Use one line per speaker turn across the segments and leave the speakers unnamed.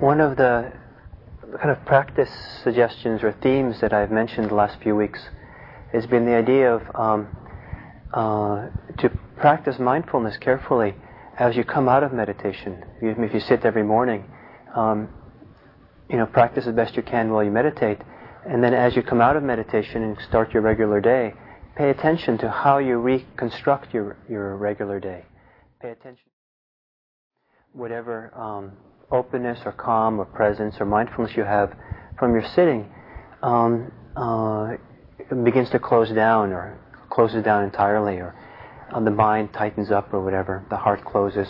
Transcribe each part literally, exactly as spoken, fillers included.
one of the kind of practice suggestions or themes that I've mentioned the last few weeks has been the idea of um, uh, to practice mindfulness carefully as you come out of meditation. If you, if you sit every morning, um, you know, practice as best you can while you meditate, and then as you come out of meditation and start your regular day, pay attention to how you reconstruct your your regular day. Pay attention. Whatever um, openness or calm or presence or mindfulness you have from your sitting um, uh, begins to close down or closes down entirely, or uh, the mind tightens up or whatever, the heart closes.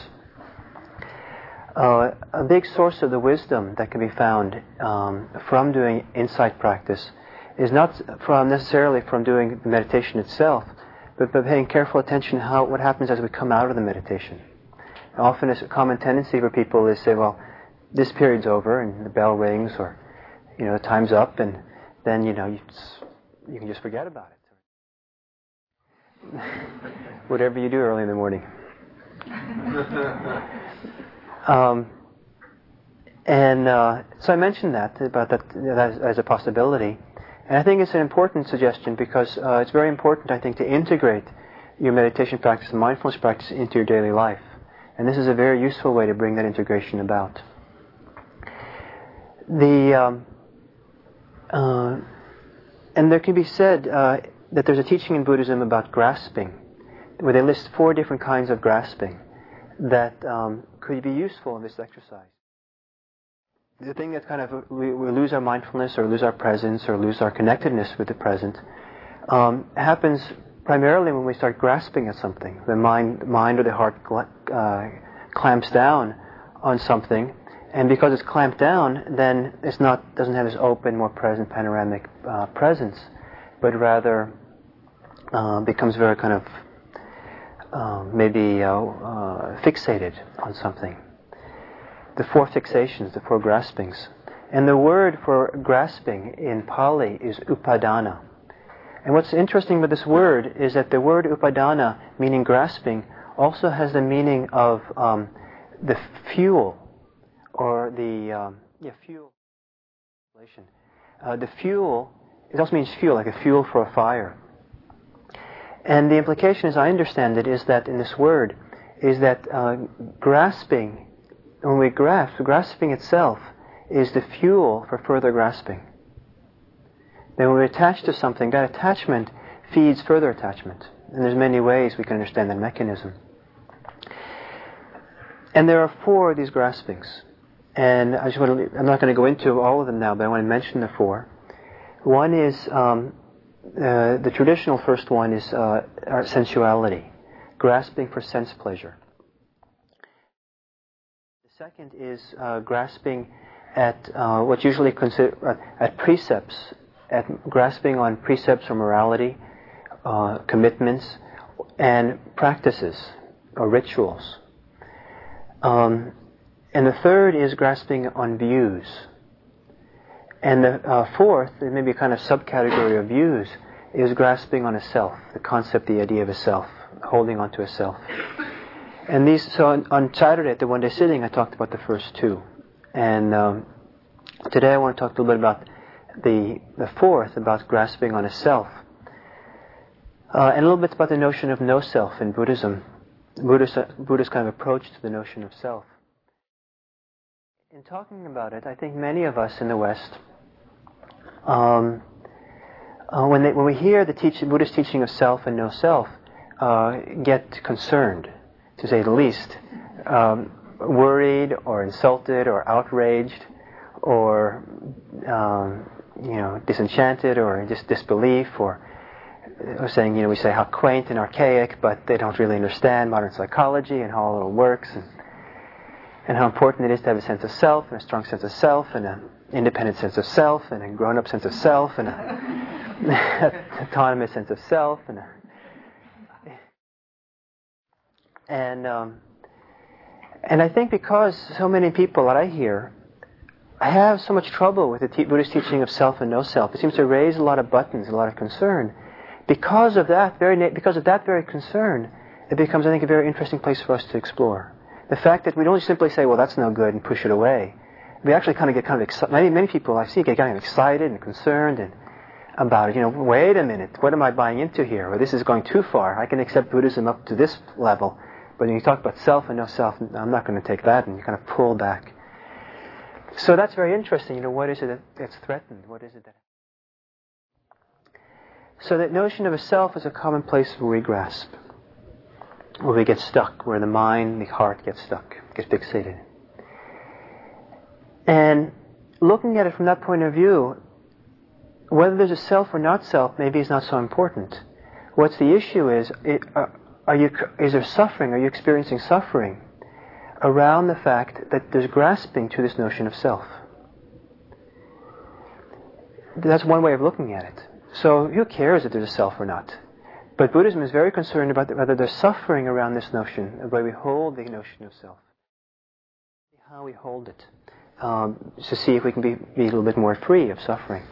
Uh, a big source of the wisdom that can be found um, from doing insight practice is not from necessarily from doing the meditation itself, but by paying careful attention to how what happens as we come out of the meditation. Often it's a common tendency for people is say, well, this period's over and the bell rings, or, you know, time's up, and then, you know, you, just, you can just forget about it. Whatever you do early in the morning. um, and uh, so I mentioned that, about that as, as a possibility. And I think it's an important suggestion because uh, it's very important, I think, to integrate your meditation practice and mindfulness practice into your daily life. And this is a very useful way to bring that integration about. The um, uh, and there can be said uh, that there's a teaching in Buddhism about grasping, where they list four different kinds of grasping that um, could be useful in this exercise. The thing that kind of we, we lose our mindfulness or lose our presence or lose our connectedness with the present um, happens primarily when we start grasping at something. The mind, mind or the heart uh, clamps down on something, and because it's clamped down, then it's not doesn't have this open, more present, panoramic uh, presence, but rather uh, becomes very kind of uh, maybe uh, uh, fixated on something. The four fixations, the four graspings. And the word for grasping in Pali is upadana. And what's interesting with this word is that the word upadana, meaning grasping, also has the meaning of um, the fuel, or the um, yeah fuel. Uh, the fuel, it also means fuel, like a fuel for a fire. And the implication, as I understand it, is that in this word, is that uh, grasping, when we grasp, grasping itself is the fuel for further grasping. Then when we attach to something, that attachment feeds further attachment. And there's many ways we can understand that mechanism. And there are four of these graspings. And I just want to, I'm not going to go into all of them now, but I want to mention the four. One is, um, uh, the traditional first one is uh, our sensuality, grasping for sense pleasure. The second is uh, grasping at uh, what's usually considered uh, at precepts, at grasping on precepts or morality, uh, commitments, and practices or rituals. Um, and the third is grasping on views. And the uh, fourth, and maybe a kind of subcategory of views, is grasping on a self, the concept, the idea of a self, holding on to a self. And these, so on, on Saturday at the one day sitting, I talked about the first two. And um, today I want to talk a little bit about the the fourth, about grasping on a self. Uh, and a little bit about the notion of no self in Buddhism, Buddhist, uh, Buddhist kind of approach to the notion of self. In talking about it, I think many of us in the West, um, uh, when, they, when we hear the teach, Buddhist teaching of self and no self, uh, get concerned, to say the least, um, worried or insulted or outraged or um, you know, disenchanted or just disbelief, or, or saying, you know, we say how quaint and archaic, but they don't really understand modern psychology and how it all works, and, and how important it is to have a sense of self and a strong sense of self and an independent sense of self and a grown-up sense of self and an autonomous sense of self and a, and um, and I think because so many people that I hear have so much trouble with the te- Buddhist teaching of self and no self, it seems to raise a lot of buttons, a lot of concern. Because of that very na- because of that very concern, it becomes, I think, a very interesting place for us to explore. The fact that we don't simply say, well, that's no good, and push it away, we actually kind of get kind of excited. Many, many people I see get kind of excited and concerned and about it. You know, wait a minute, what am I buying into here? Or this is going too far. I can accept Buddhism up to this level, but when you talk about self and no self, I'm not going to take that, and you kind of pull back. So that's very interesting. You know, what is it that, that's threatened? What is it that... So that notion of a self is a common place where we grasp, where we get stuck, where the mind, the heart gets stuck, gets fixated. And looking at it from that point of view, whether there's a self or not self maybe is not so important. What's the issue is, it, uh, are you, is there suffering? Are you experiencing suffering around the fact that there's grasping to this notion of self? That's one way of looking at it. So who cares if there's a self or not? But Buddhism is very concerned about whether there's suffering around this notion, the way we hold the notion of self. How we hold it. Um, to see if we can be, be a little bit more free of suffering.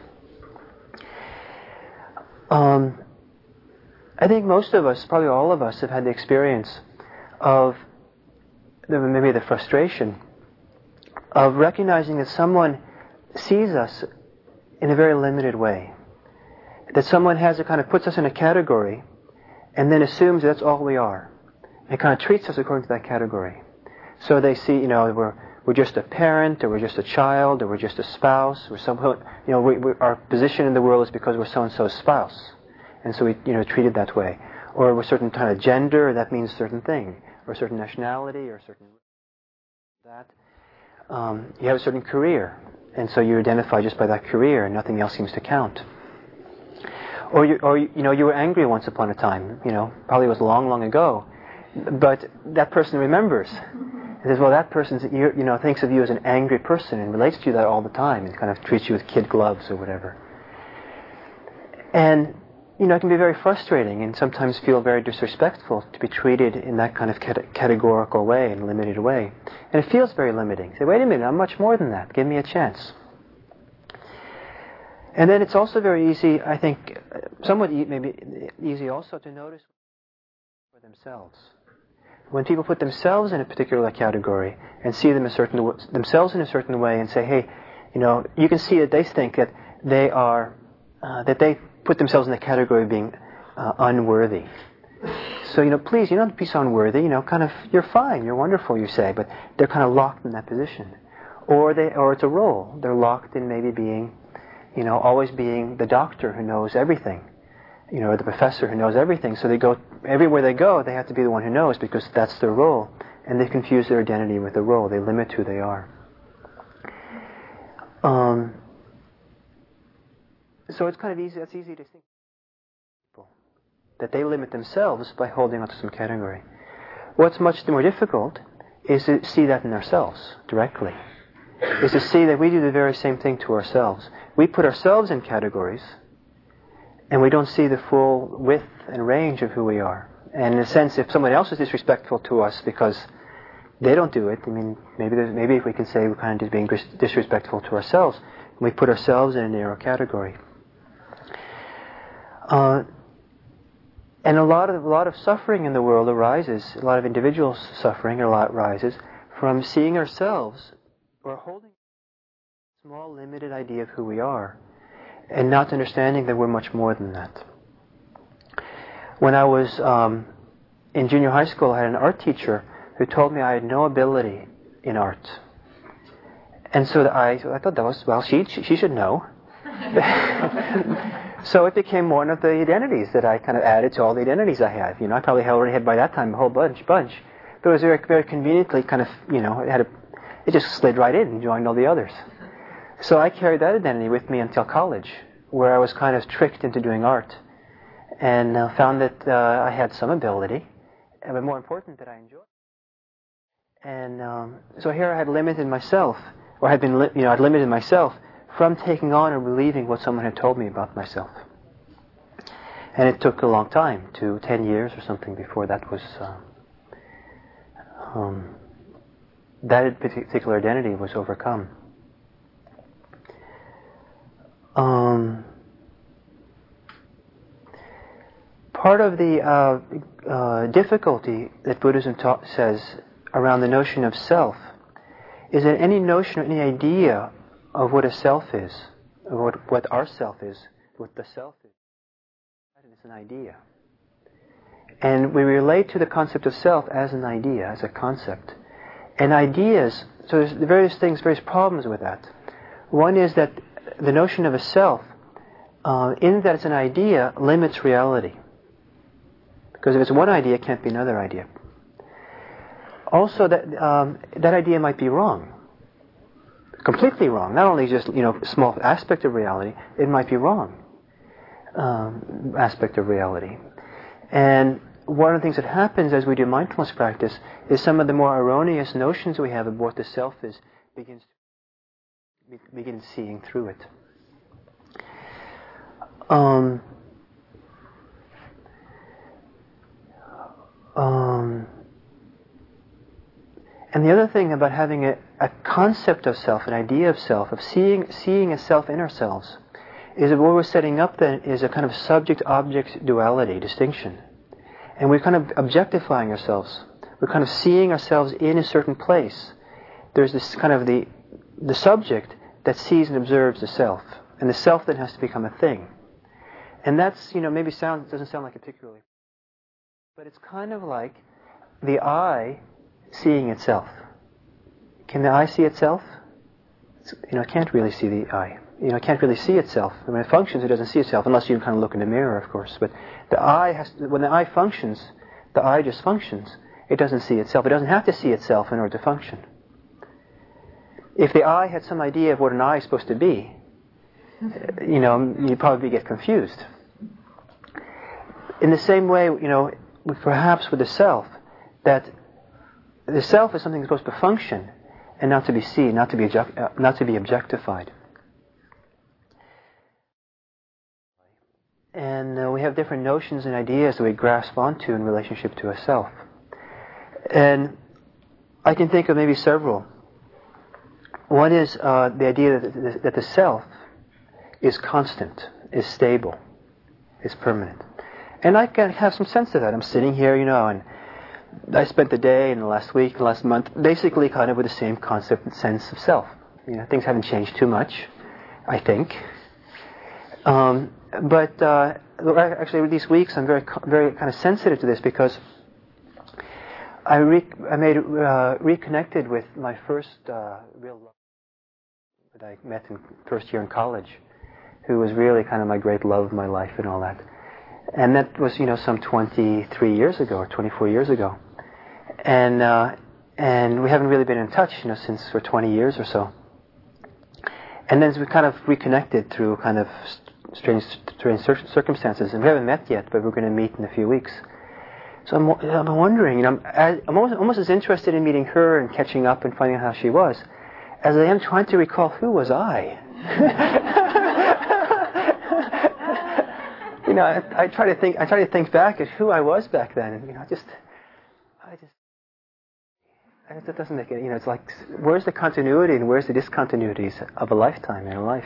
Um, I think most of us, probably all of us, have had the experience of the, maybe the frustration of recognizing that someone sees us in a very limited way. That someone has a kind of puts us in a category and then assumes that's all we are. And kind of treats us according to that category. So they see, you know, we're we're just a parent, or we're just a child, or we're just a spouse, or some, you know, we, we, our position in the world is because we're so-and-so's spouse. And so we, you know, treated that way. Or we're a certain kind of gender, that means a certain thing. Or a certain nationality, or a certain that. Um, you have a certain career, and so you identify just by that career, and nothing else seems to count. Or you, or you know, you were angry once upon a time. You know, probably was long, long ago, but that person remembers. It says, well, that person, you know, thinks of you as an angry person and relates to you that all the time, and kind of treats you with kid gloves or whatever. And you know, it can be very frustrating, and sometimes feel very disrespectful to be treated in that kind of cat- categorical way and limited way. And it feels very limiting. Say, wait a minute, I'm much more than that. Give me a chance. And then it's also very easy, I think, somewhat e- maybe easy also to notice for themselves. When people put themselves in a particular category and see them a certain w- themselves in a certain way and say, hey, you know, you can see that they think that they are, uh, that they put themselves in the category of being uh, unworthy. So, you know, please, you don't be so unworthy, you know, kind of, you're fine, you're wonderful, you say, but they're kind of locked in that position. Or they, or it's a role. They're locked in maybe being, you know, always being the doctor who knows everything. You know, or the professor who knows everything. So they go, everywhere they go, they have to be the one who knows because that's their role. And they confuse their identity with the role. They limit who they are. Um, so it's kind of easy, that's easy to think. That they limit themselves by holding on to some category. What's much more difficult is to see that in ourselves directly. Is to see that we do the very same thing to ourselves. We put ourselves in categories, and we don't see the full width and range of who we are. And in a sense, if someone else is disrespectful to us because they don't do it, I mean, maybe there's, maybe if we can say we're kind of being disrespectful to ourselves, we put ourselves in a narrow category. Uh, and a lot of a lot of suffering in the world arises, a lot of individual suffering a lot arises from seeing ourselves or holding a small, limited idea of who we are. And not understanding that we're much more than that. When I was um, in junior high school, I had an art teacher who told me I had no ability in art. And so I, I thought that was, well, she, she should know. So it became one of the identities that I kind of added to all the identities I have. You know, I probably already had by that time a whole bunch, bunch. But it was very, very conveniently kind of, you know, it had a, it just slid right in and joined all the others. So I carried that identity with me until college, where I was kind of tricked into doing art, and uh, found that uh, I had some ability, but more important, that I enjoyed. And um, so here I had limited myself, or had been, li- you know, I'd limited myself from taking on or believing what someone had told me about myself. And it took a long time, to ten years or something, before that was, uh, um, that particular identity was overcome. Um, part of the uh, uh, difficulty that Buddhism ta- says around the notion of self is that any notion or any idea of what a self is, or what, what our self is, what the self is, it's an idea. And we relate to the concept of self as an idea, as a concept. And ideas, so there's various things, various problems with that. One is that the notion of a self, uh, in that it's an idea, limits reality. Because if it's one idea, it can't be another idea. Also, that um, that idea might be wrong. Completely wrong. Not only just, you know, a small aspect of reality, it might be wrong um, aspect of reality. And one of the things that happens as we do mindfulness practice is some of the more erroneous notions we have of what the self is begins to begin seeing through it. Um, um, and the other thing about having a, a concept of self, an idea of self, of seeing seeing a self in ourselves, is that what we're setting up then is a kind of subject-object duality, distinction. And we're kind of objectifying ourselves. We're kind of seeing ourselves in a certain place. There's this kind of the the subject that sees and observes the self. And the self then has to become a thing. And that's, you know, maybe sound doesn't sound like it particularly. But it's kind of like the eye seeing itself. Can the eye see itself? It's, you know, it can't really see the eye. You know, it can't really see itself. When it functions, it doesn't see itself, unless you kind of look in the mirror, of course. But the eye has to, when the eye functions, the eye just functions. It doesn't see itself. It doesn't have to see itself in order to function. If the eye had some idea of what an eye is supposed to be, you know, you'd probably get confused. In the same way, you know, perhaps with the self, that the self is something that's supposed to function and not to be seen, not to be object, uh, not to be objectified. And uh, we have different notions and ideas that we grasp onto in relationship to a self. And I can think of maybe several. One is uh, the idea that the, that the self is constant, is stable, is permanent. And I can have some sense of that. I'm sitting here, you know, and I spent the day and the last week, the last month, basically kind of with the same concept and sense of self. You know, things haven't changed too much, I think. Um, but uh, actually, with these weeks, I'm very, very kind of sensitive to this because I re- I made uh, reconnected with my first uh, real love that I met in first year in college, who was really kind of my great love of my life and all that. And that was, you know, some twenty-three years ago or twenty-four years ago. And uh, and we haven't really been in touch, you know, since for twenty years or so. And then we kind of reconnected through kind of strange, strange circumstances. And we haven't met yet, but we're going to meet in a few weeks. So I'm, I'm wondering, you know, I'm, I'm almost, almost as interested in meeting her and catching up and finding out how she was, as I am trying to recall who was I. You know, I, I try to think. I try to think back at who I was back then, and you know, just, I just, I, it doesn't make it. You know, it's like, where's the continuity and where's the discontinuities of a lifetime in a life?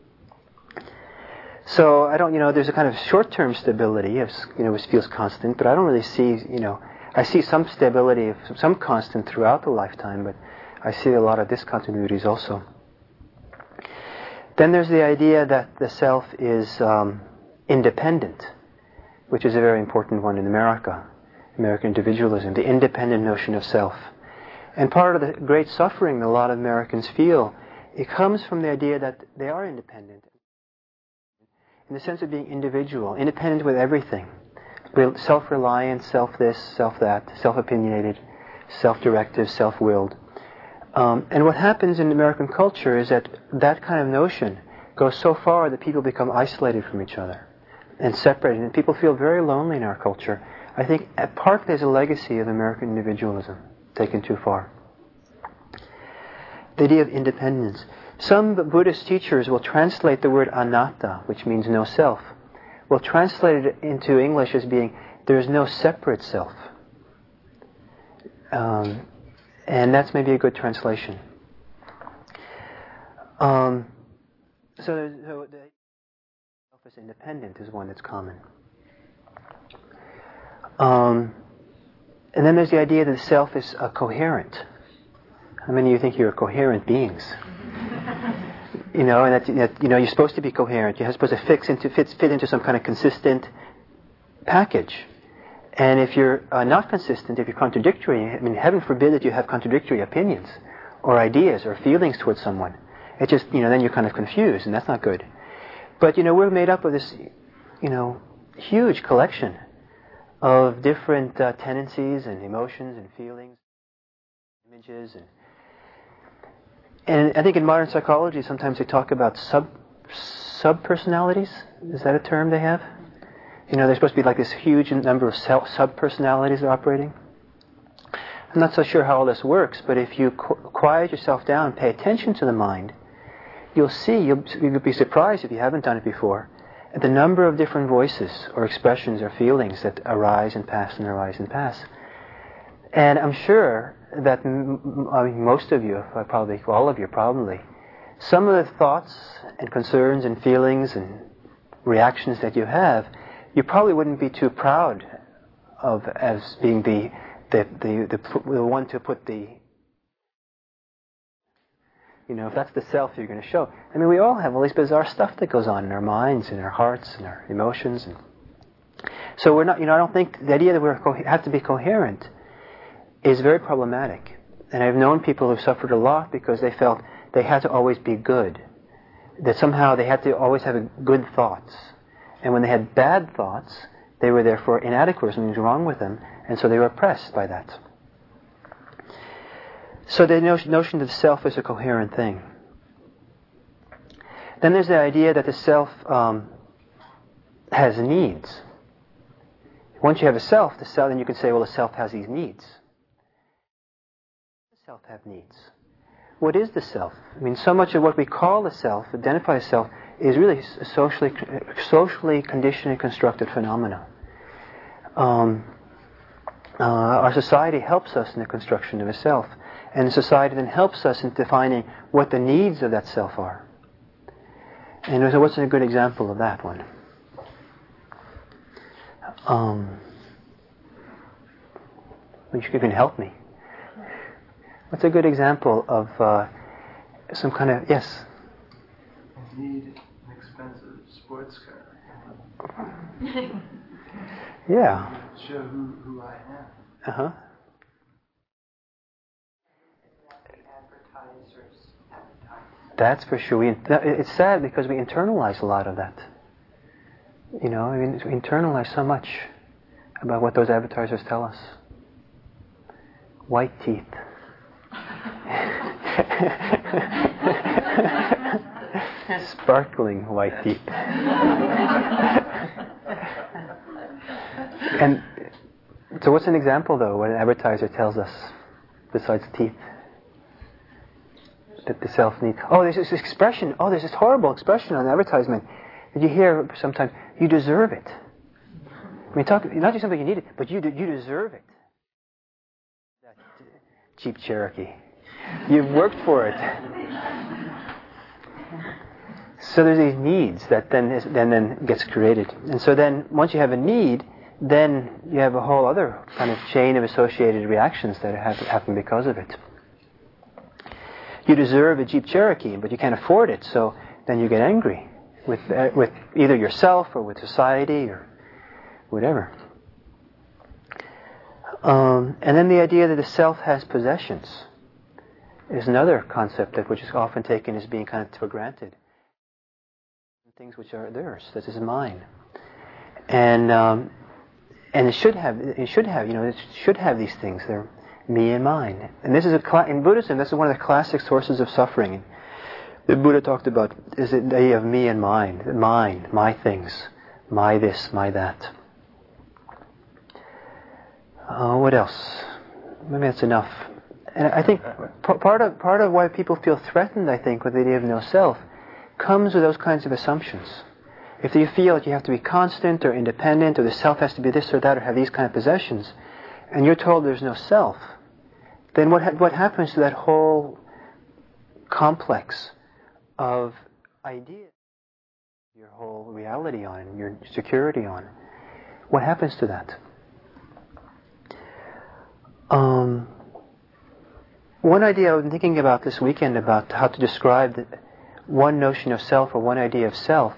So I don't, you know, there's a kind of short-term stability, of, you know, which feels constant, but I don't really see, you know, I see some stability, some constant throughout the lifetime, but I see a lot of discontinuities also. Then there's the idea that the self is um, independent, which is a very important one in America, American individualism, the independent notion of self. And part of the great suffering that a lot of Americans feel, it comes from the idea that they are independent, in the sense of being individual, independent with everything, self-reliant, self-this, self-that, self-opinionated, self-directive, self-willed. Um, and what happens in American culture is that that kind of notion goes so far that people become isolated from each other and separated, and people feel very lonely in our culture. I think at part there's a legacy of American individualism taken too far. The idea of independence. Some Buddhist teachers will translate the word anatta, which means no self, will translate it into English as being there is no separate self. Um, and that's maybe a good translation. Um, so, so the self as independent is one that's common. Um, and then there's the idea that the self is uh, coherent. How many of you think you're coherent beings? You know, and that, that you know you're supposed to be coherent. You're supposed to fix into fit, fit into some kind of consistent package. And if you're uh, not consistent, if you're contradictory, I mean, heaven forbid that you have contradictory opinions or ideas or feelings towards someone. It just, you know, then you're kind of confused, and that's not good. But, you know, we're made up of this, you know, huge collection of different uh, tendencies and emotions and feelings, images. And, and I think in modern psychology, sometimes they talk about sub sub-personalities. Is that a term they have? You know, there's supposed to be like this huge number of sub-personalities operating. I'm not so sure how all this works, but if you qu- quiet yourself down, pay attention to the mind, you'll see, you'll, you'll be surprised if you haven't done it before, at the number of different voices or expressions or feelings that arise and pass and arise and pass. And I'm sure that m- I mean, most of you, probably all of you probably, some of the thoughts and concerns and feelings and reactions that you have, you probably wouldn't be too proud of as being the the, the the the one to put the, you know, if that's the self you're going to show. I mean, we all have all this bizarre stuff that goes on in our minds, in our hearts, in our emotions, and so we're not. You know, I don't think the idea that we co- have to be coherent is very problematic. And I've known people who've suffered a lot because they felt they had to always be good, that somehow they had to always have good thoughts. And when they had bad thoughts, they were therefore inadequate, something was wrong with them, and so they were oppressed by that. So the notion that the self is a coherent thing. Then there's the idea that the self um, has needs. Once you have a self, the self, then you can say, well, the self has these needs. Does the self have needs? What is the self? I mean, so much of what we call the self, identify the self, is really a socially, socially conditioned and constructed phenomena. Um, uh, our society helps us in the construction of a self, and the society then helps us in defining what the needs of that self are. And so what's a good example of that one? Um, you can help me. What's a good example of uh, some kind of, yes?
I need an expensive sports car.
Yeah.
To show who, who I am.
Uh-huh.
Advertisers advertise.
That's for sure. We, it's sad because we internalize a lot of that. You know, I mean, we internalize so much about what those advertisers tell us. White teeth. Sparkling white teeth. And so what's an example, though, what an advertiser tells us besides teeth that the self needs? Oh, there's this expression. Oh, there's this horrible expression on advertisement that you hear sometimes. You deserve it. I mean, talk, not just something you need it, but you you deserve it. That cheap Cherokee. You've worked for it. So there's these needs that then is, then then gets created, and so then once you have a need, then you have a whole other kind of chain of associated reactions that have happen because of it. You deserve a Jeep Cherokee, but you can't afford it, so then you get angry with uh, with either yourself or with society or whatever. Um, and then the idea that the self has possessions is another concept that which is often taken as being kind of for granted. Things which are theirs, that is mine, and um, and it should have, it should have, you know, it should have these things. They're me and mine. And this is a cl- in Buddhism. This is one of the classic sources of suffering. The Buddha talked about is the idea of me and mine, mine, my things, my this, my that. Uh, what else? Maybe that's enough. And I think p- part of part of why people feel threatened, I think, with the idea of no self, comes with those kinds of assumptions. If you feel that you have to be constant or independent, or the self has to be this or that, or have these kind of possessions, and you're told there's no self, then what ha- what happens to that whole complex of ideas, your whole reality on, your security on? What happens to that? Um, one idea I've been thinking about this weekend about how to describe the, one notion of self or one idea of self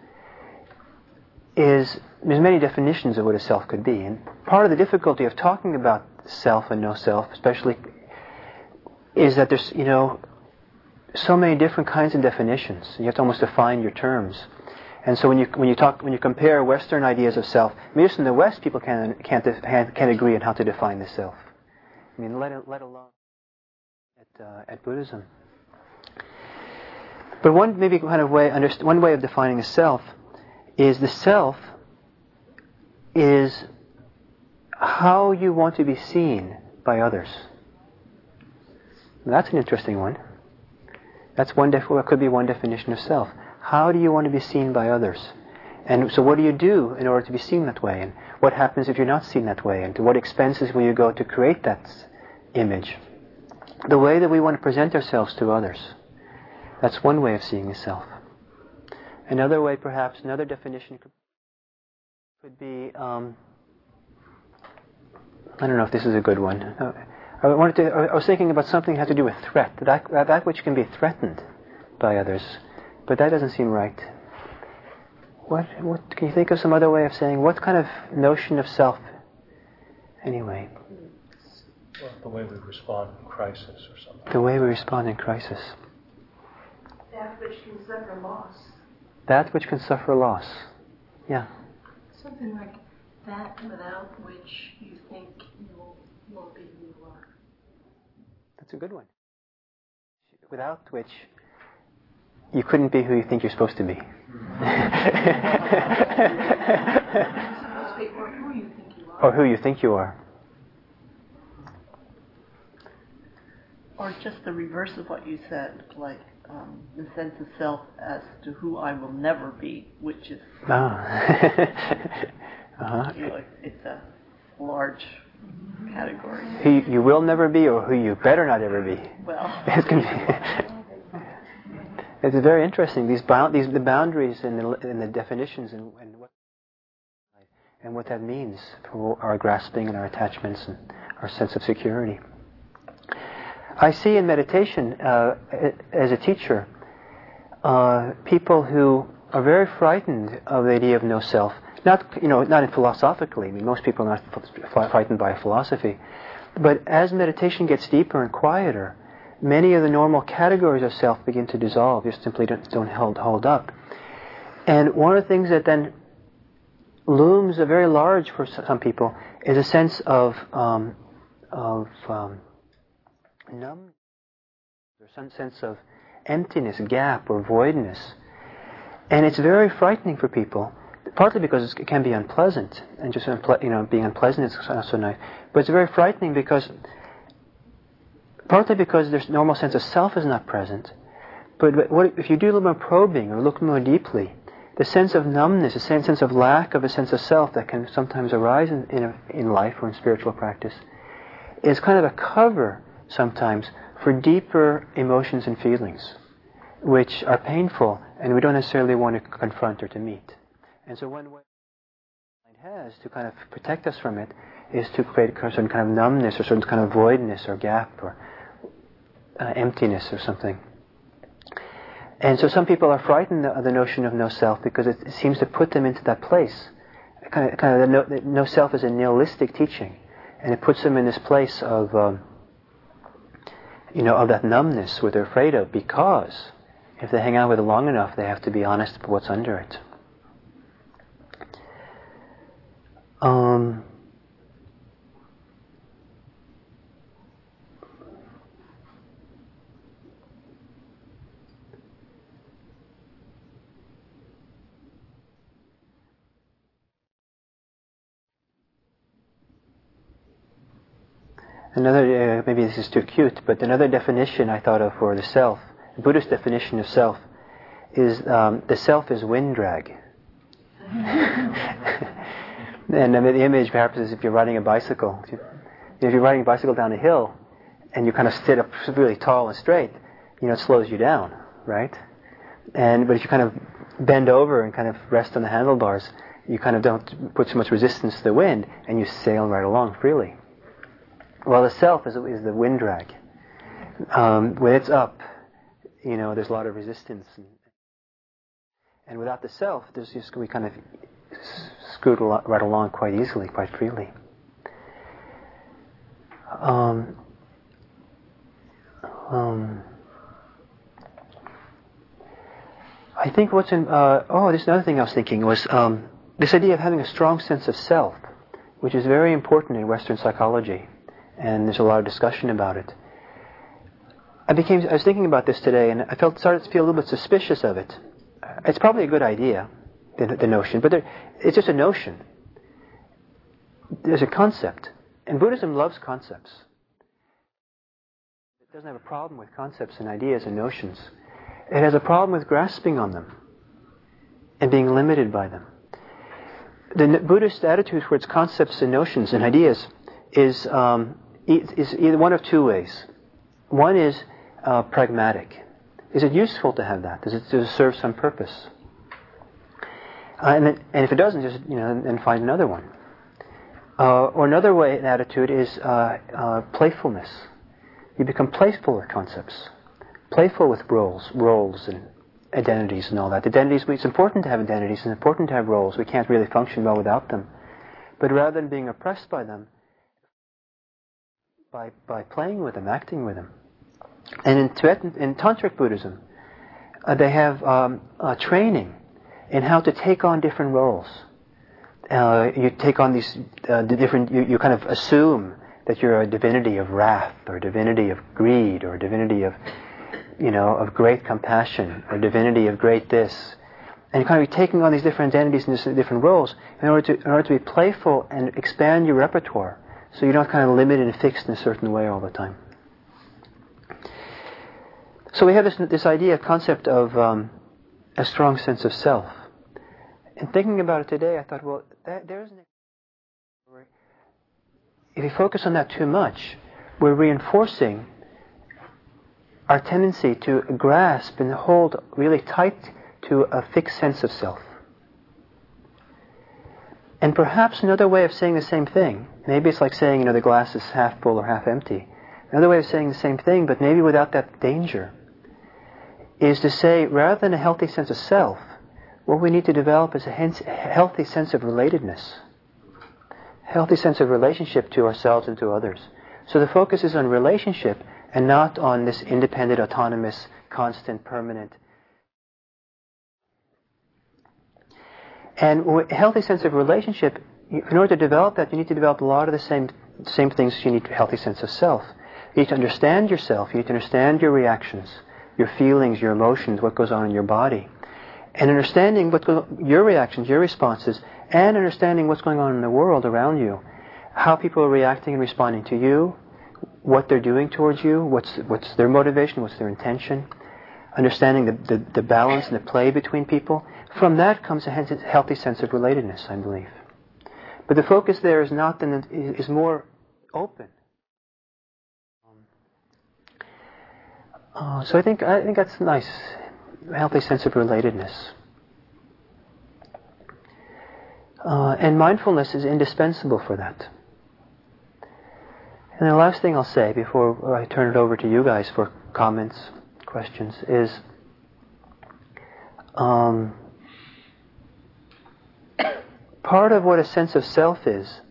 is there's many definitions of what a self could be. And part of the difficulty of talking about self and no self, especially, is that there's, you know, so many different kinds of definitions. You have to almost define your terms. And so when you when you talk when you compare Western ideas of self, I mean, just in the West, people can't can't can't agree on how to define the self. I mean, let let alone at uh, at Buddhism. But one maybe kind of way underst- one way of defining a self is the self is how you want to be seen by others. And that's an interesting one. That's one def- what could be one definition of self. How do you want to be seen by others? And so what do you do in order to be seen that way? And what happens if you're not seen that way? And to what expenses will you go to create that image? The way that we want to present ourselves to others. That's one way of seeing the self. Another way, perhaps, another definition could, could be, um, I don't know if this is a good one. Uh, I wanted to. I was thinking about something that had to do with threat. That that which can be threatened by others, but that doesn't seem right. What? What? Can you think of some other way of saying what kind of notion of self? Anyway.
Well, the way we respond in crisis, or something.
The way we respond in crisis.
That which can suffer loss.
That which can suffer loss. Yeah.
Something like that without which you think you won't be who you are.
That's a good one. Without which you couldn't be who you think you're supposed to be.
You're supposed to be or who you think you are.
Or who you think you are.
Or just the reverse of what you said, like um, the sense of self as to who I will never be, which is,
Ah. uh-huh.
you know, it's a large category.
Who you, you will never be, or who you better not ever be.
Well,
It's going to be. It's very interesting. These bound, these the boundaries and the, and the definitions and, and what and what that means for our grasping and our attachments and our sense of security. I see in meditation, uh, as a teacher, uh, people who are very frightened of the idea of no self. Not, you know, not philosophically. I mean, most people are not frightened by philosophy. But as meditation gets deeper and quieter, many of the normal categories of self begin to dissolve. Just simply don't, don't hold, hold up. And one of the things that then looms a very large for some people is a sense of um, of um, numbness, or some sense of emptiness, gap, or voidness. And it's very frightening for people, partly because it can be unpleasant, and just unple- you know, being unpleasant is not so nice. But it's very frightening because, partly because there's normal sense of self is not present. But what if you do a little more probing or look more deeply, the sense of numbness, the sense of lack of a sense of self that can sometimes arise in in, a, in life or in spiritual practice, is kind of a cover sometimes for deeper emotions and feelings, which are painful and we don't necessarily want to confront or to meet. And so one way mind has to kind of protect us from it is to create a certain kind of numbness or certain kind of voidness or gap or uh, emptiness or something. And so some people are frightened of the notion of no self because it seems to put them into that place. Kind of, kind of the no, the no self is a nihilistic teaching, and it puts them in this place of, um, you know, of that numbness, what they're afraid of, because if they hang out with it long enough, they have to be honest about what's under it. Um, Another, uh, maybe this is too cute, but another definition I thought of for the self, the Buddhist definition of self, is um, the self is wind drag. And I mean, the image perhaps is if you're riding a bicycle. If, you, if you're riding a bicycle down a hill and you kind of sit up really tall and straight, you know, it slows you down, right? And but if you kind of bend over and kind of rest on the handlebars, you kind of don't put so much resistance to the wind and you sail right along freely. Well, the self is, is the wind drag. Um, when it's up, you know, there's a lot of resistance. And, and without the self, there's just, we kind of scoot right along quite easily, quite freely. Um, um, I think what's in, uh, oh, this another thing I was thinking was um, this idea of having a strong sense of self, which is very important in Western psychology, and there's a lot of discussion about it. I became, I was thinking about this today, and I felt started to feel a little bit suspicious of it. It's probably a good idea, the, the notion, but there, it's just a notion. There's a concept, and Buddhism loves concepts. It doesn't have a problem with concepts and ideas and notions. It has a problem with grasping on them and being limited by them. The Buddhist attitude towards concepts and notions and ideas is, um, is either one of two ways. One is uh, pragmatic. Is it useful to have that? Does it, does it serve some purpose? Uh, and, then, and if it doesn't, just you know, then find another one. Uh, or another way, an attitude is uh, uh, playfulness. You become playful with concepts, playful with roles, roles and identities and all that. Identities, it's important to have identities, it's important to have roles. We can't really function well without them. But rather than being oppressed by them, by by playing with them, acting with them. And in Tibetan, in Tantric Buddhism, uh, they have um, uh, training in how to take on different roles. Uh, you take on these uh, the different. You, you kind of assume that you're a divinity of wrath, or a divinity of greed, or a divinity of, you know, of great compassion, or divinity of great this, and you kind of be taking on these different identities and these different roles in order to in order to be playful and expand your repertoire, so you're not kind of limited and fixed in a certain way all the time. So we have this this idea, concept of um, a strong sense of self. And thinking about it today, I thought, well, that, there's an if we focus on that too much, we're reinforcing our tendency to grasp and hold really tight to a fixed sense of self. And perhaps another way of saying the same thing, maybe it's like saying, you know, the glass is half full or half empty. Another way of saying the same thing, but maybe without that danger, is to say, rather than a healthy sense of self, what we need to develop is a healthy sense of relatedness. Healthy sense of relationship to ourselves and to others. So the focus is on relationship and not on this independent, autonomous, constant, permanent. And a healthy sense of relationship, in order to develop that, you need to develop a lot of the same same things you need a healthy sense of self. You need to understand yourself. You need to understand your reactions, your feelings, your emotions, what goes on in your body. And understanding what go- your reactions, your responses, and understanding what's going on in the world around you, how people are reacting and responding to you, what they're doing towards you, what's what's their motivation, what's their intention, understanding the, the, the balance and the play between people. From that comes a healthy sense of relatedness, I believe. But the focus there is not then is more open. Uh, so I think I think that's nice, a healthy sense of relatedness. Uh, and mindfulness is indispensable for that. And the last thing I'll say before I turn it over to you guys for comments, questions, is um, part of what a sense of self is,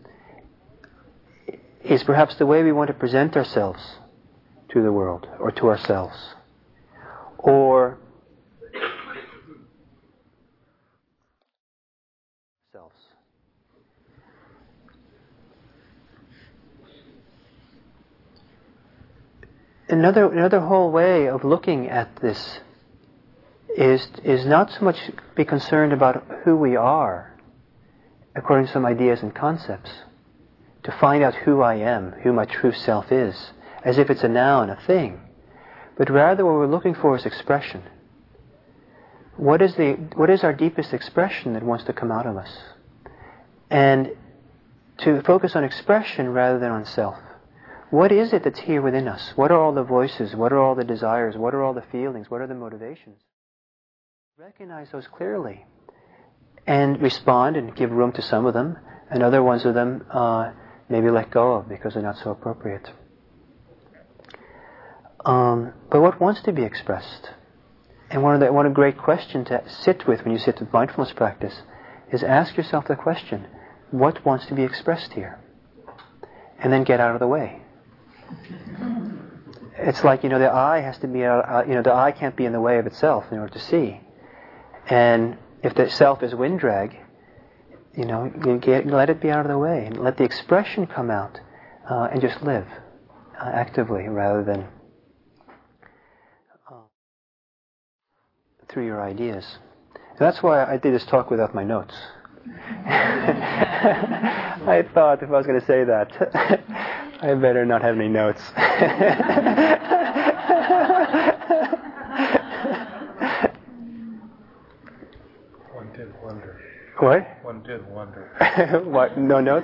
is perhaps the way we want to present ourselves to the world, or to ourselves. Or selves. Another another whole way of looking at this is is not so much be concerned about who we are, according to some ideas and concepts, to find out who I am, who my true self is, as if it's a noun, a thing, but rather what we're looking for is expression. What is the what is our deepest expression that wants to come out of us? And to focus on expression rather than on self. What is it that's here within us? What are all the voices? What are all the desires? What are all the feelings? What are the motivations? Recognize those clearly and respond and give room to some of them, and other ones of them uh, maybe let go of because they're not so appropriate. um, but what wants to be expressed? And one of the one a great question to sit with when you sit with mindfulness practice is ask yourself the question, what wants to be expressed here? And then get out of the way. It's like, you know, the eye has to be, uh, you know, the eye can't be in the way of itself in order to see. And if the self is wind drag, you know, you get, let it be out of the way and let the expression come out uh, and just live uh, actively rather than uh, through your ideas. And that's why I did this talk without my notes. I thought if I was going to say that, I better not have any notes.
One did wonder.
What?
One did wonder.
What? No notes?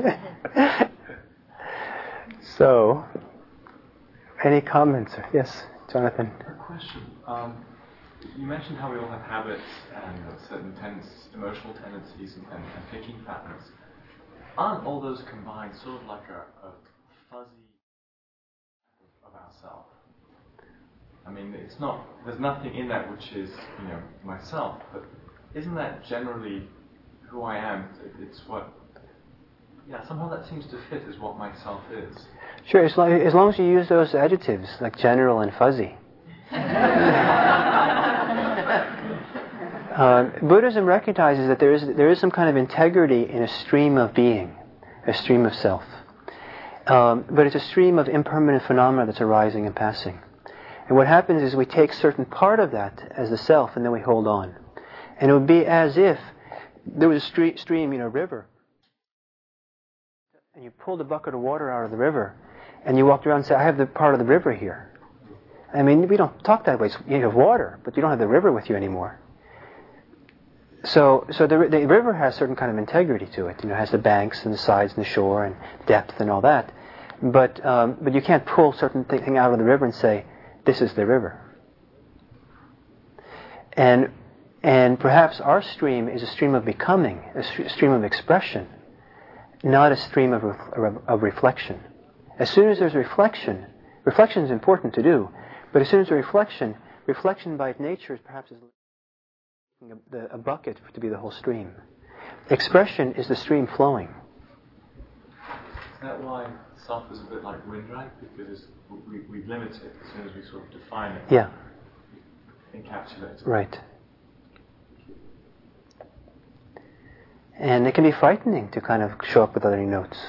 So, any comments? Yes, Jonathan.
A question. Um, you mentioned how we all have habits and certain tendencies, emotional tendencies and, and, and picking patterns. Aren't all those combined sort of like a, a fuzzy of ourself? I mean, it's not. There's nothing in that which is, you know, myself. But isn't that generally who I am? It, it's what. Yeah, somehow that seems to fit as what myself is.
Sure, as long, as long as you use those adjectives like general and fuzzy. uh, Buddhism recognizes that there is there is some kind of integrity in a stream of being, a stream of self. Um, but it's a stream of impermanent phenomena that's arising and passing. And what happens is we take certain part of that as the self, and then we hold on. And it would be as if there was a stre- stream, you know, river, and you pulled a bucket of water out of the river, and you walked around and said, I have the part of the river here. I mean, we don't talk that way. You have water, but you don't have the river with you anymore. So, so the, the river has certain kind of integrity to it. You know, it has the banks and the sides and the shore and depth and all that. But, um, but you can't pull certain thing out of the river and say, this is the river. And, and perhaps our stream is a stream of becoming, a stream of expression, not a stream of, of, of reflection. As soon as there's reflection, reflection is important to do, but as soon as there's reflection, reflection by its nature is perhaps is a, the, a bucket to be the whole stream. Expression is the stream flowing.
Is that why self is a bit like wind drag? Because it's, we, we limit it as soon as we sort of define it.
Yeah.
Encapsulate it.
Right. And it can be frightening to kind of show up without any notes.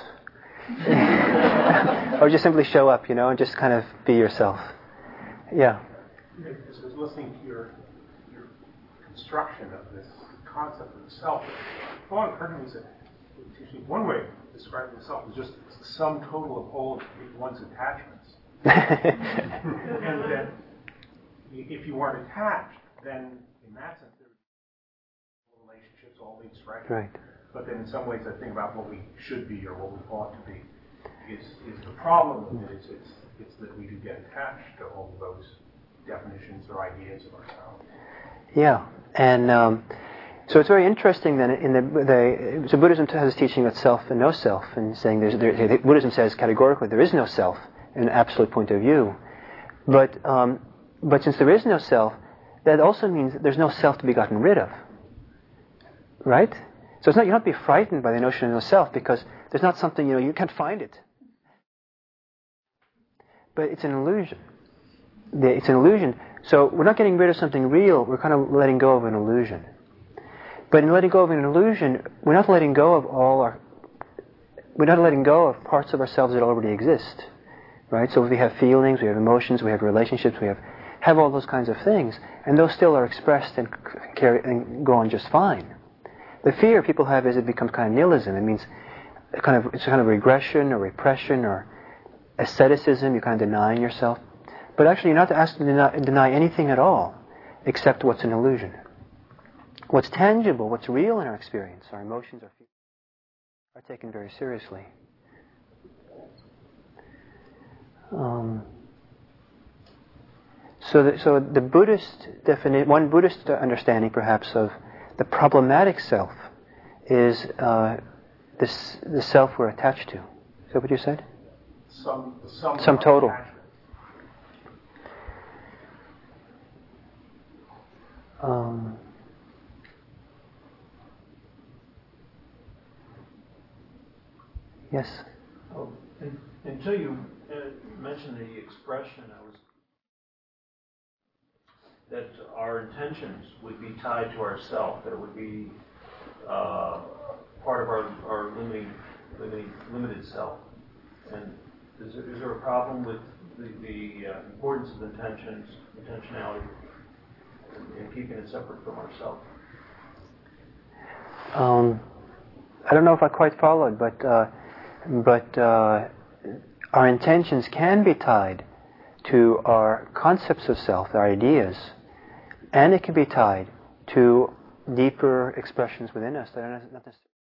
Or just simply show up, you know, and just kind of be yourself. Yeah.
As I was listening to your, your construction of this concept of the self, the thought occurred to me that one way of describing the self is just the sum total of all of one's attachments. And then, if you weren't attached, then in that sense, there are relationships, all these right.
Right.
But then in some ways, I think about what we should be or what we ought to be. Is is the problem with it? It's, it's it's that we do get attached to all of those definitions or ideas of ourselves.
Yeah, and um, so it's very interesting that in the, the so Buddhism has this teaching about self and no self, and saying there's there, Buddhism says categorically there is no self in an absolute point of view, but um, but since there is no self, that also means that there's no self to be gotten rid of, right? So it's not you don't have to be frightened by the notion of no self because there's not something, you know, you can't find it, but it's an illusion. It's an illusion. So we're not getting rid of something real. We're kind of letting go of an illusion. But in letting go of an illusion, we're not letting go of all our, we're not letting go of parts of ourselves that already exist, right? So we have feelings, we have emotions, we have relationships, we have have all those kinds of things, and those still are expressed and carry and go on just fine. The fear people have is it becomes kind of nihilism. It means kind of it's kind of regression or repression or asceticism. You're kind of denying yourself, but actually you're not asked to deny, deny anything at all, except what's an illusion. What's tangible, what's real in our experience, our emotions, our feelings, are taken very seriously. Um, so, the, so the Buddhist defini- one Buddhist understanding, perhaps, of the problematic self is uh, this the self we're attached to. Is that what you said?
Some, the sum,
Sum total.
Attachment.
Um, yes.
Oh, un- until you uh, mentioned the expression, I was that our intentions would be tied to ourself, that it would be uh, part of our, our limiting, limiting, limited self. And is there, is there a problem with the, the uh, importance of intentions, intentionality, and, and keeping it separate from ourself?
Um, I don't know if I quite followed, but uh, but uh, our intentions can be tied to our concepts of self, our ideas, and it can be tied to deeper expressions within us that are not necessarily.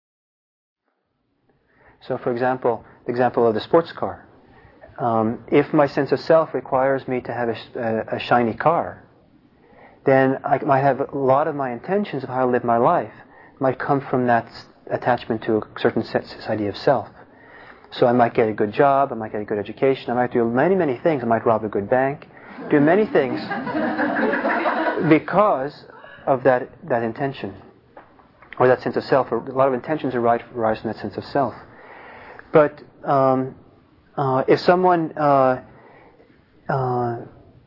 So, for example, the example of the sports car. Um, if my sense of self requires me to have a, a, a shiny car, then I might have a lot of my intentions of how I live my life might come from that attachment to a certain sense, this idea of self. So I might get a good job, I might get a good education, I might do many, many things. I might rob a good bank, do many things because of that, that intention or that sense of self. A lot of intentions arise, arise from that sense of self. But um, uh, if someone uh, uh,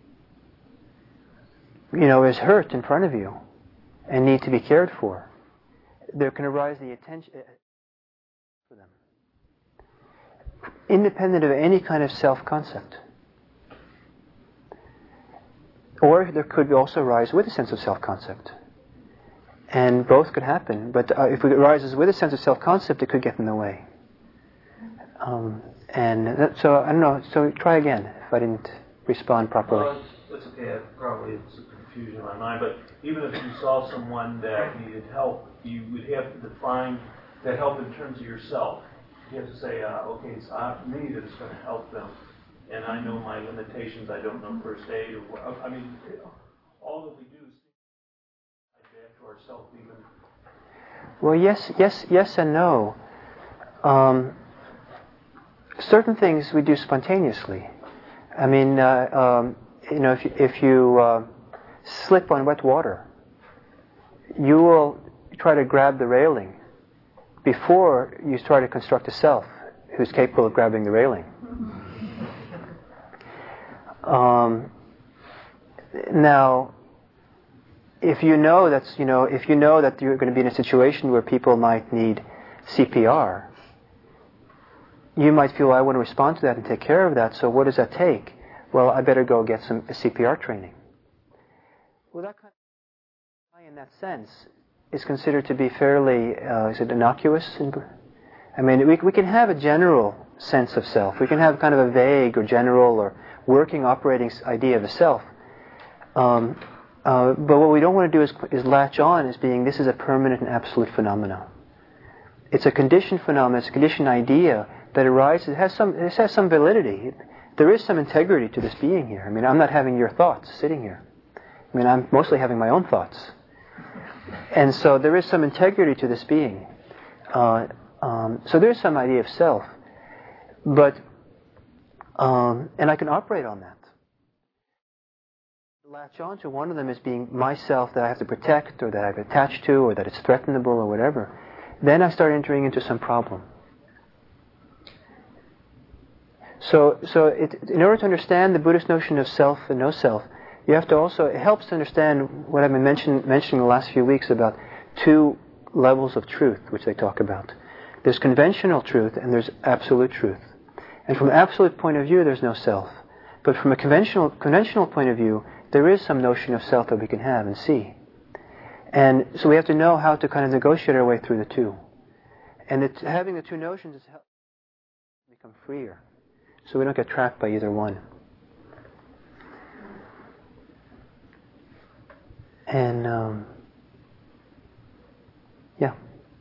you know, is hurt in front of you and need to be cared for, there can arise the attention for them, independent of any kind of self-concept. Or there could also arise with a sense of self-concept. And both could happen. But uh, if it arises with a sense of self-concept, it could get in the way. Um, and that, so, I don't know, so try again if I didn't respond properly.
Well, it's, it's okay, probably it's a confusion in my mind, but even if you saw someone that needed help, you would have to define that help in terms of yourself. You have to say, uh, okay, it's uh, me that is going to help them, and I know my limitations, I don't know first aid, or I mean, all that we do is back to ourselves even.
Well, yes, yes, yes and no. Um, certain things we do spontaneously. I mean, uh, um, you know, if you, if you uh, slip on wet water, you will try to grab the railing before you try to construct a self who's capable of grabbing the railing. Um, now, if you know that's, you know, if you know that you're going to be in a situation where people might need C P R, you might feel, I want to respond to that and take care of that, so what does that take? Well, I better go get some C P R training. Well, that kind of, in that sense, is considered to be fairly, uh, is it innocuous? I mean, we, we can have a general sense of self. We can have kind of a vague or general or working, operating idea of a self. Um, uh, but what we don't want to do is, is latch on as being, this is a permanent and absolute phenomenon. It's a conditioned phenomenon, it's a conditioned idea that arises, it has some, it has some validity. There is some integrity to this being here. I mean, I'm not having your thoughts sitting here. I mean, I'm mostly having my own thoughts. And so there is some integrity to this being. Uh, um, so there is some idea of self. But, um, and I can operate on that. Latch on to one of them as being myself that I have to protect or that I've attached to or that it's threatenable or whatever. Then I start entering into some problem. So, so it, in order to understand the Buddhist notion of self and no self, you have to also, it helps to understand what I've been mention, mentioning the last few weeks about two levels of truth, which they talk about. There's conventional truth and there's absolute truth. And from an absolute point of view, there's no self. But from a conventional, conventional point of view, there is some notion of self that we can have and see. And so we have to know how to kind of negotiate our way through the two. And it, having the two notions is help become freer. So we don't get trapped by either one. And, um, yeah.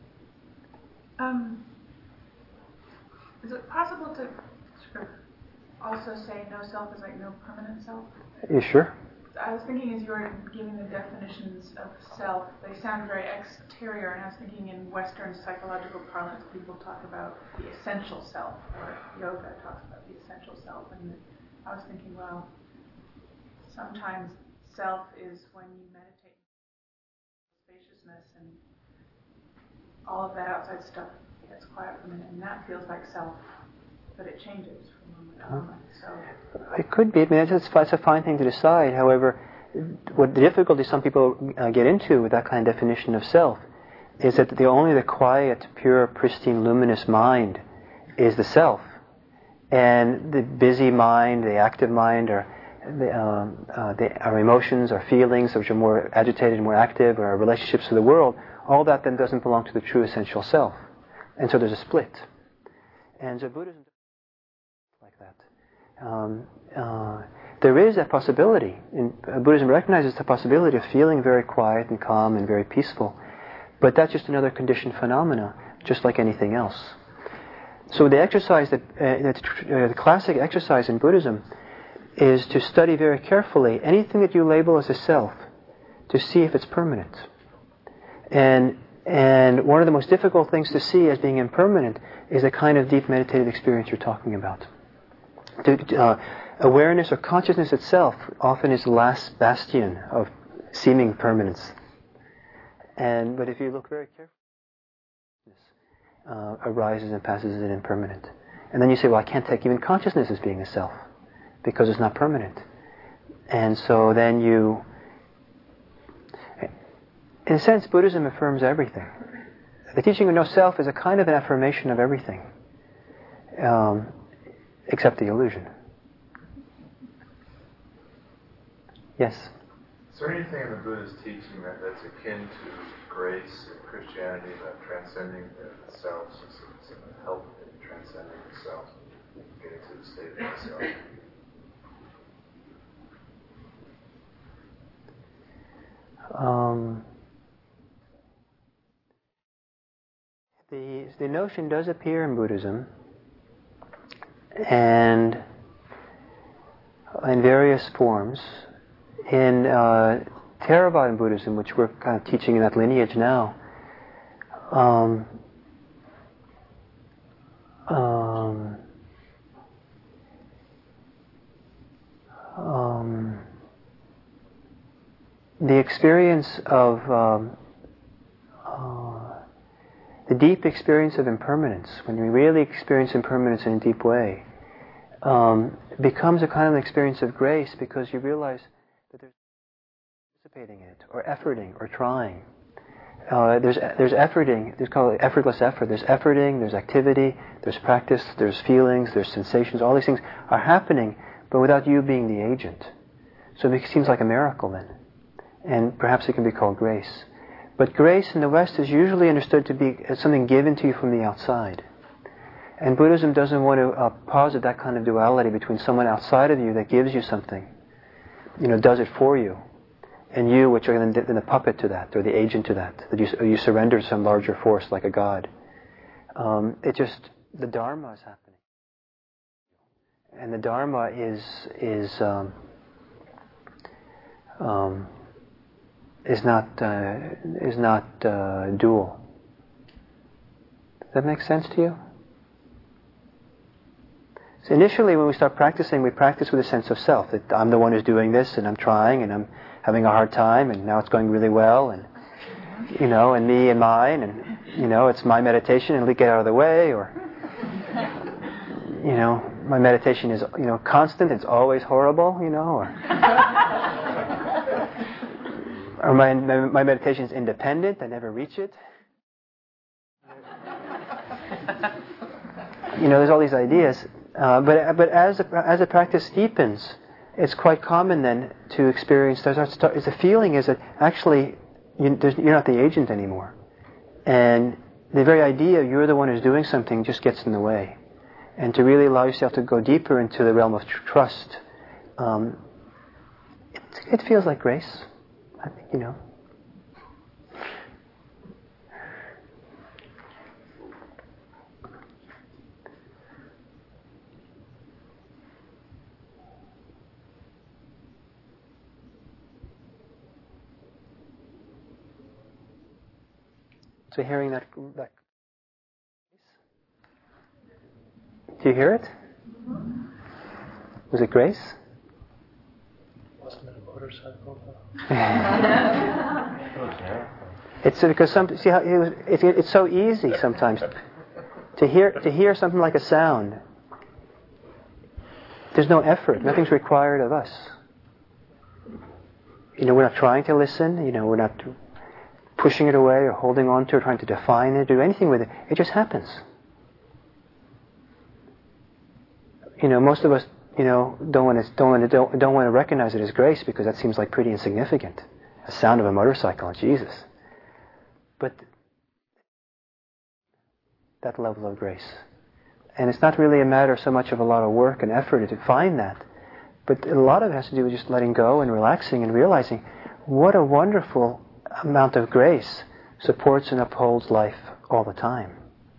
Um, is it possible to sort of also say no self is like no permanent self?
You sure?
I was thinking as you were giving the definitions of self, they sound very exterior, and I was thinking in Western psychological parlance, people talk about the essential self, or yoga talks about the essential self, and I was thinking, well, sometimes self is when you meditate. spaciousness and all of that outside stuff gets quiet for a minute, and that feels like self, but it changes from moment to moment. So
it could be. I mean, it's, it's a fine thing to decide. However, what the difficulty some people uh, get into with that kind of definition of self is that the only the quiet, pure, pristine, luminous mind is the self, and the busy mind, the active mind, or the, um, uh, the, our emotions, our feelings, which are more agitated, more active, or our relationships to the world, all that then doesn't belong to the true essential self, and so there's a split. And so Buddhism like that. Um, uh, there is a possibility. In, uh, Buddhism recognizes the possibility of feeling very quiet and calm and very peaceful, but that's just another conditioned phenomena, just like anything else. So the exercise that uh, uh, the classic exercise in Buddhism is to study very carefully anything that you label as a self, to see if it's permanent. And and one of the most difficult things to see as being impermanent is the kind of deep meditative experience you're talking about. To, uh, awareness or consciousness itself often is the last bastion of seeming permanence. And but if you look very carefully, uh, arises and passes as impermanent. And then you say, well, I can't take even consciousness as being a self because it's not permanent. And so then you, in a sense, Buddhism affirms everything. The teaching of no self is a kind of an affirmation of everything, um, except the illusion. Yes?
Is there anything in the Buddha's teaching that, that's akin to grace in Christianity, about transcending the self, so help in transcending the self, getting to the state of the self?
Um, the the notion does appear in Buddhism, and in various forms. In uh, Theravadan Buddhism, which we're kind of teaching in that lineage now, um, um, um, the experience of um, uh, the deep experience of impermanence, when we really experience impermanence in a deep way, um, becomes a kind of experience of grace, because you realize that there's participating in it, or efforting, or trying. Uh, there's there's efforting. There's called effortless effort. There's efforting. There's activity. There's practice. There's feelings. There's sensations. All these things are happening, but without you being the agent. So it seems like a miracle then, and perhaps it can be called grace. But grace in the West is usually understood to be as something given to you from the outside. And Buddhism doesn't want to uh, posit that kind of duality between someone outside of you that gives you something, you know, does it for you, and you, which are then the, the puppet to that, or the agent to that, that you, you surrender to some larger force like a god. Um, it just, the Dharma is happening. And the Dharma is, is, um, um, is not, uh, is not uh, dual. Does that make sense to you? So initially, when we start practicing, we practice with a sense of self, that I'm the one who's doing this, and I'm trying, and I'm having a hard time, and now it's going really well, and, you know, and me and mine, and, you know, it's my meditation, and we get out of the way, or, you know, my meditation is, you know, constant, it's always horrible, you know, or, or my, my meditation is independent, I never reach it. You know, there's all these ideas. Uh, but but as the, as the practice deepens, it's quite common then to experience. There's a, there's a feeling is that actually you, you're not the agent anymore, and the very idea you're the one who's doing something just gets in the way. And to really allow yourself to go deeper into the realm of tr- trust, um, it, it feels like grace. I think you know. So hearing that, that, do you hear it? Was it grace?
Wasn't it a motorcycle though?
It was It's because some see how it was, it's, it's so easy sometimes to hear to hear something like a sound. There's no effort. Nothing's required of us. You know, we're not trying to listen. You know, we're not pushing it away or holding on to it, trying to define it, do anything with it. It just happens. You know, most of us, you know, don't want to don't want to don't, don't want to recognize it as grace because that seems like pretty insignificant. A sound of a motorcycle, Jesus. But that level of grace. And it's not really a matter so much of a lot of work and effort to find that. But a lot of it has to do with just letting go and relaxing and realizing what a wonderful amount of grace supports and upholds life all the time.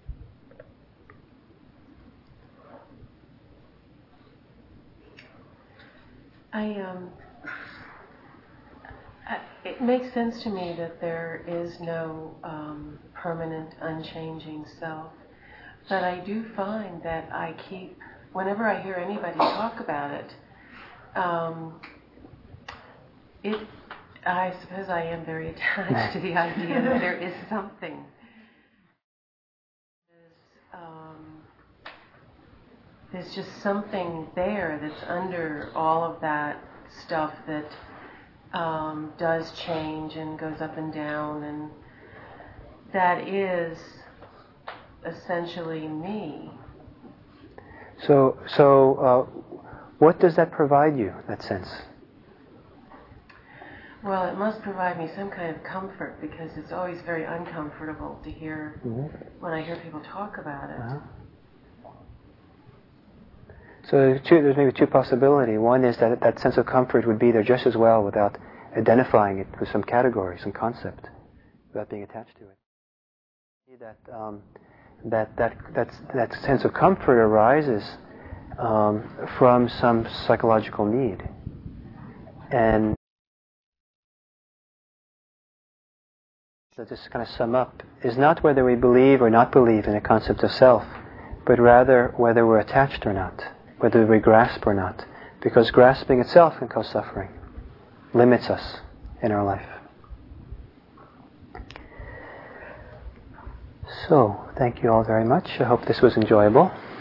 I um, I, it makes sense to me that there is no um, permanent, unchanging self. But I do find that I keep, whenever I hear anybody talk about it, um, it, I suppose I am very attached to the idea that there is something. There's, um, there's just something there that's under all of that stuff that um, does change and goes up and down, and that is essentially me.
So, so uh, what does that provide you, that sense?
Well, it must provide me some kind of comfort because it's always very uncomfortable to hear mm-hmm. when I hear people talk about it. Uh-huh.
So there's, two, there's maybe two possibilities. One is that that sense of comfort would be there just as well without identifying it with some category, some concept, without being attached to it. That um, that that that's, that sense of comfort arises um, from some psychological need, and so just kind of sum up is not whether we believe or not believe in a concept of self, but rather whether we're attached or not, whether we grasp or not, because grasping itself can cause suffering, limits us in our life. So, thank you all very much. I hope this was enjoyable.